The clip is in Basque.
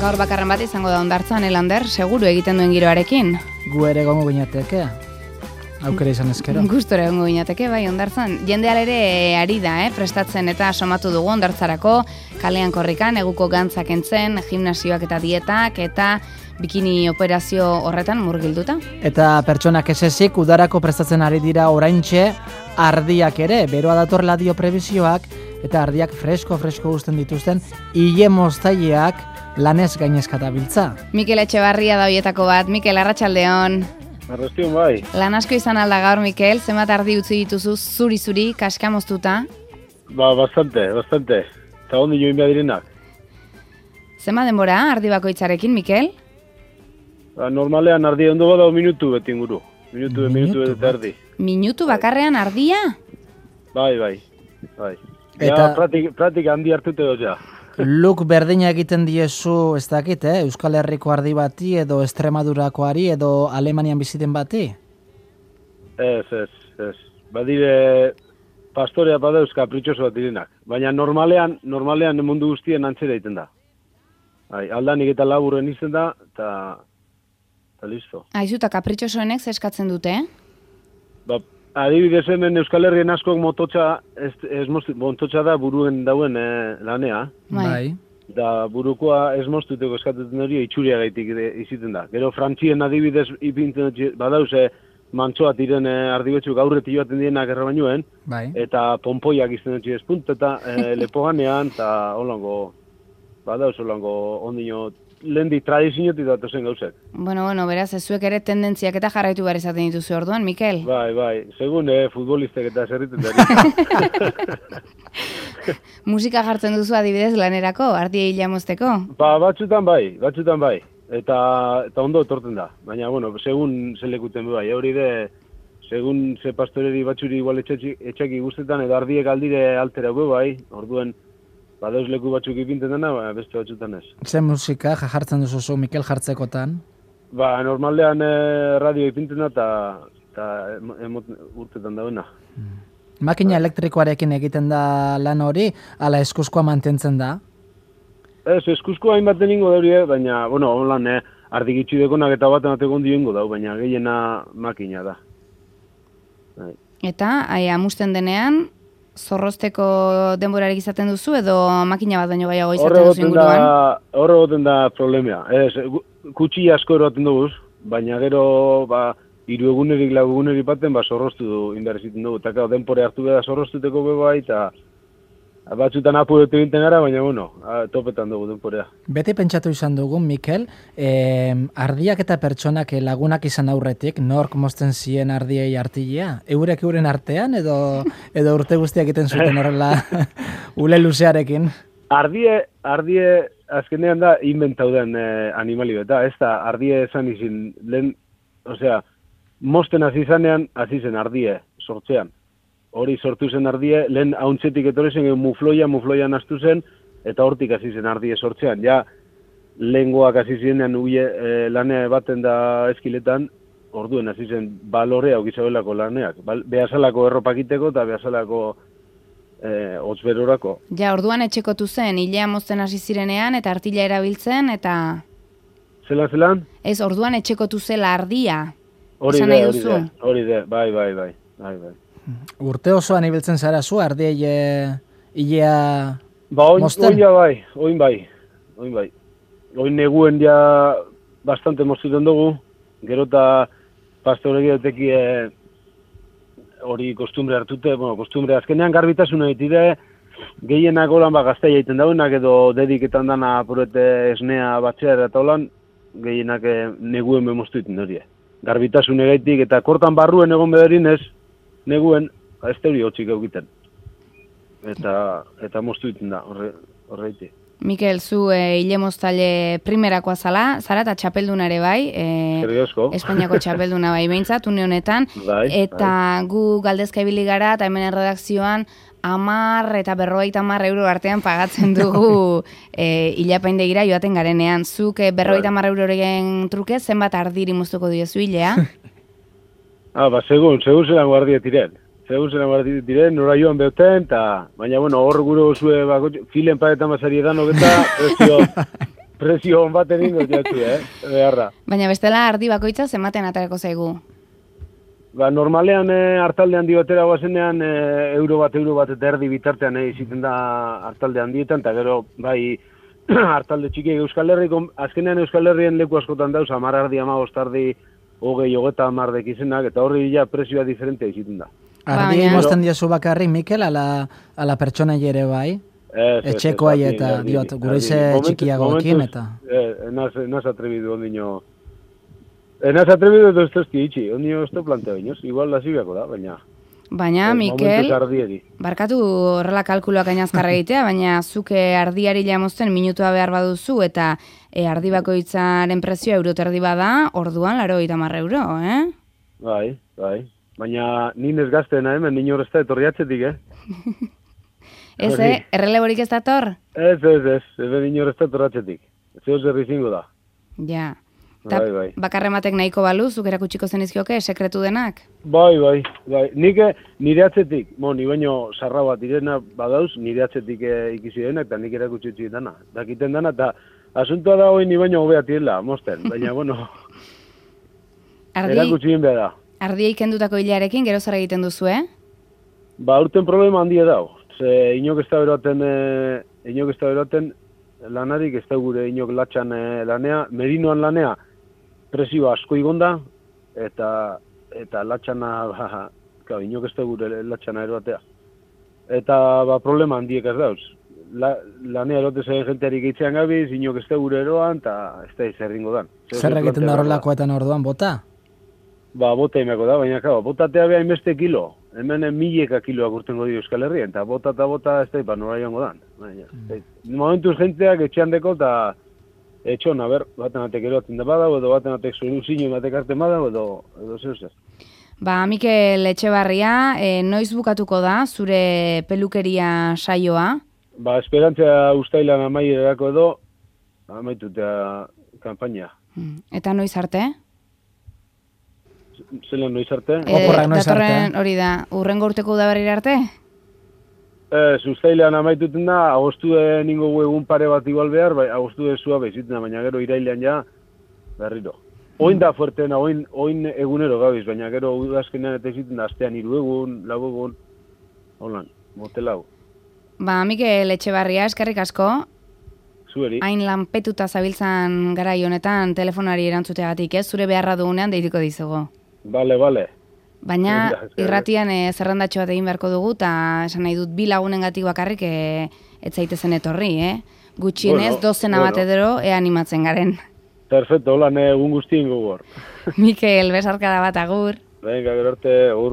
gaur bakarren bat izango da Hondartzan, Elander, seguru egiten duen giroarekin. Gu ere gongo ginateke, aukera izan ezkero. Gustora egongo ginateke, bai, Hondartzan. Jendeal ere ari da, prestatzen eta somatu dugu Hondartzarako, kalean korrikan, eguko gantzak entzen, gimnasioak eta dietak, eta bikini operazio horretan murgilduta. Eta pertsonak esezik udarako prestatzen ari dira oraintxe, ardiak ere, beroa datorrela dio prebizioak, eta ardiak fresko uzten dituzten ile moztaileak lanez gainezkata biltza. Mikel Etxebarria da hoietako bat. Mikel, arratsaldeon. Arrastion bai. Lan asko izan alda gaur, Mikel, zenbat ardi utzi dituzu zuri, kaskamoztuta? Bastante. Eta ondi join behar direnak. Zenbat denbora ardi bakoitzarekin, Mikel? Normalean ardi ondo bada minutu beti inguru. Minutu eta ardi. Minutu bakarrean ardia? Bai. Eta pratika handi hartute doja. Look berdina egiten diezu, ez dakit, Euskal Herriko ardi bati, edo Extremadurakoari, edo Alemanian biziten bati? Ez. Badire pastorea badauz kapritxoso bat direnak. Baina normalean mundu guztien antzera egiten da. Aldanik eta laburren izten da, eta listo. Aizu, eta kapritxosoenek zeskatzen dute, Adibidez hemen Euskal Herrien askok mototxa da buruen dauen lanea. Bai. Da burukoa ez moztuteko eskatzen hori itxuria gaitik iziten da. Gero Frantzien adibidez ipintzen badauze mantsoa tiren ardibetxuk aurreti joaten dienak errabainuen. Bai. Eta pompoiak izten dut espunt eta lepoganean eta holango badauze holango ondino lehendik tradizioetik datozen gauzek. Bueno, beraz, zuek ere tendentziak eta jarraitu behar izaten dituzu orduan, Mikel? Bai, segun futbolistek eta zerriten dari. Musika jartzen duzu adibidez lanerako, ardia hila mozteko? Batzutan bai. Eta ondo etorten da. Baina, segun zelekuten bai. Hori de, segun ze pastoreri batzuri igual etxaki guztetan, edo ardiek aldire altera bai, orduen, badauz leku batzuk ipinten dena, beste batzutan ez. Ze musika jartzen duzu Mikel jartzekotan? Normalean radio ipinten da eta urtetan dauena. Makina elektrikoarekin egiten da lan hori, ala eskuzkoa mantentzen da? Ez, eskuzkoa hainbaten ingo dauri, baina, holan, ardigitxu dekonak eta baten atekon ingo dau, baina gehiena makina da. Eta, amusten denean, zorrozteko denborarik izaten duzu edo makina bat baino gehiago izaten duzu inguruan? Horre goten da problemea. Kutsi asko eroaten duguz, baina gero 3 egunerik, 4 egunerik baten zorroztu du indarriziten dugu. Eta denpore hartu beda zorroztuteko bebai eta batzutan apuretu egiten gara, baina topetan dugu denporea. Beti pentsatu izan dugu, Mikel, ardiak eta pertsonak lagunak izan aurretik, nork mozten zien ardiei artilea? Euren artean edo urte guztiak egiten zuten horrela ule luzearekin? Ardie azkenean da inventau den animali beta, ez da ardie esan izin, lehen, mozten hasi zanean, hasi zen ardie sortzean. Hori sortu zen ardie, lehen hauntzetik etorri zen mufloia nastu zen, eta hortik hasi zen ardie sortzean. Ja, lehengoak hasi zirenean lanea baten da eskiletan, orduen hasi zen balorea okizabelako laneak. Behazalako erropakiteko eta behazalako hotzberorako. Ja, orduan etxekotu zen, hilea mozten hasi zirenean, eta artila erabiltzen, eta... Zelan? Ez, orduan etxekotu zela ardia. Hori de, bai. Urte osoan ibiltzen zara zu, ardiei hilea mozten? Oin bai. Oin neguen ja bastante moztuten dugu, gero eta pastoregi duteki hori kostumbre hartute, kostumbre azkenean garbitasuna ditide, gehienak holan gazteia egiten dauenak edo dediketan dana apurete esnea batxeara eta holan, gehienak neguen bemoztu egiten hori. Garbitasune gaitik eta kortan barruen egon bedarin ez, neguen, ez teori hotxik egiten. Eta moztu egiten da, horreiti. Mikel, zu hile moztaile primerakoa zara eta txapelduna ere bai. Espainiako txapelduna bai behintzat, une honetan. Eta gu galdezka ibili gara, eta hemen erredakzioan 10 eta 50 euro artean pagatzen dugu hilapaindegira joaten garenean. Zuk 50 euroren truke, zenbat ardiri moztuko diozu hilea? Segun zelan guardia tiren. Nora joan behoten, baina hor gure zue filen paretan basari edan, eta Prezio hon bat egin dut jatzi, beharra. Baina bestela ardi bakoitza zenbaten atarako zaigu? Ba, normalean hartalde handi batera guazenean euro bat eta erdi bitartean iziten da hartalde handietan, eta gero, bai, hartalde txikiek Euskal Herriko, azkenean Euskal Herrien leku askotan dauz, 10 ardi, 15 ardi, 20 izenak, eta horri ja prezioa diferentea iziten da. Ardi mozten diozu bakarrik, Mikel, ala pertsona ere bai? Etxekoai eta diot, gure ize txikiagoekin eta... Naz atrebidu ondino... Naz atrebidu edo ez tezti itxi, ondino ez planteo inoz, igual hasi beharko da, baina... Baina, Mikel, barkatu horrela kalkuloak ainazkarra egitea, baina zuke ardiari jamozten minutua behar baduzu eta ardi bakoitzaren prezioa euroterdi bada, orduan 80 euro, Bai. Baina ninez gaztena hemen, nino horrezta etorri atzetik, Ez, erreleborik ez dator? Ez, hemen nino horrezta etorri atzetik. Zeo zerri zingo da. Ja. Bai. Bakarrematek nahiko balu, zuk erakutsiko zenizkioke, sekretu denak? Bai. Nik nire atzetik, ni baino sarra bat irena badauz, nire atzetik ikisi denak, eta nik erakutsi dana. Dakiten dana, eta asuntoa da hoi ni baino hobea tiela, mosten. Baina, erakutsi den behar da. Ardia ikendutako hilarekin, gero zara egiten duzu, Ba, urten problema handia dau. Ze inok ez da beroaten lanarik, ez da gure inok latxan lanea, merinoan lanea, prezioa asko igonda, eta latxana, inok ez da gure latxana eroatea. Eta, problema handiek ez dauz. Lanea erote zen jentearik eitzean gabiz, inok ez da gure eroan, eta ez da izerdingo dan. Zer egiten da horrelakoetan orduan, bota? Ba, bota imeko da, baina botatea beha inbeste kilo. Hemen 1000 kiloak urtengo dio Euskal Herrien, eta bota ez da, nora joango dan. Momentuz jenteak etxean deko, eta etxon, baten atek eroatzen da badago, edo baten atek soluzino batek arten badago, edo zer. Ba, Mikel Etxebarria, noiz bukatuko da zure pelukeria saioa? Ba, esperantzia ustailan amaierako edo, amaitutea kanpaina. Eta noiz arte? Zelan noiz arte? Oporrak noiz arte. Hori da, urrengo urteko udaberrira arte? Uztailean amaituten da, agostue ningo egun pare bat igual behar, agostue zua behizitena, baina gero irailean ja, berriro. Oin da fuertena, oin egunero gabiz, baina gero udazkenean eta iziten da, astean 3 egun, 4 egun, holan, motelau. Ba, Mikel Etxebarria, eskerrik asko. Zueri. Hain lanpetuta zabiltzan garai honetan telefonari erantzuteagatik, zure beharra dugunean deituko dizugu. Bale. Baina irratian zerrendatxo bat egin beharko dugu, eta esan nahi dut 2 lagunengatik bakarrik ez zaitezen etorri, Gutxienez, dozena bat edero animatzen garen. Perfecto, holan egun guztien gogor. Mikel, besarkada bat agur. Venga, gero arte, agur.